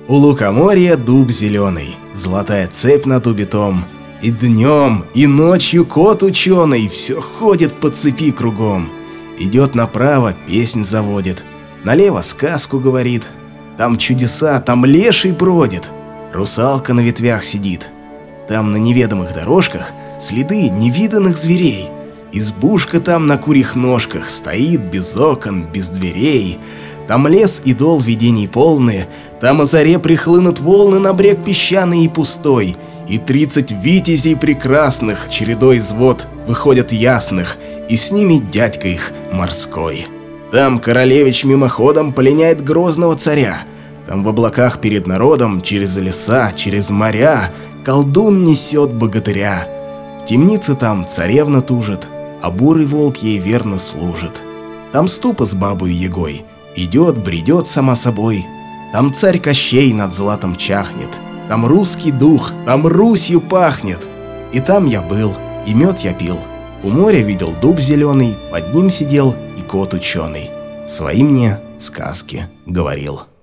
У лукоморья дуб зеленый, золотая цепь на дубе том. И днем, и ночью кот ученый все ходит по цепи кругом. Идет направо, песнь заводит, налево сказку говорит. Там чудеса, там леший бродит, русалка на ветвях сидит. Там на неведомых дорожках следы невиданных зверей. Избушка там на курьих ножках стоит без окон, без дверей. Там лес и дол видений полные, там о заре прихлынут волны на брег песчаный и пустой. И 30 витязей прекрасных чередой из вод выходят ясных, и с ними дядька их морской. Там королевич мимоходом пленяет грозного царя. Там в облаках перед народом, через леса, через моря, колдун несет богатыря. В темнице там царевна тужит, а бурый волк ей верно служит. Там ступа с бабой Ягой идет, бредет сама собой. Там царь Кощей над златом чахнет. Там русский дух, там Русью пахнет. И там я был, и мед я пил. У моря видел дуб зеленый, под ним сидел и кот ученый. Свои мне сказки говорил.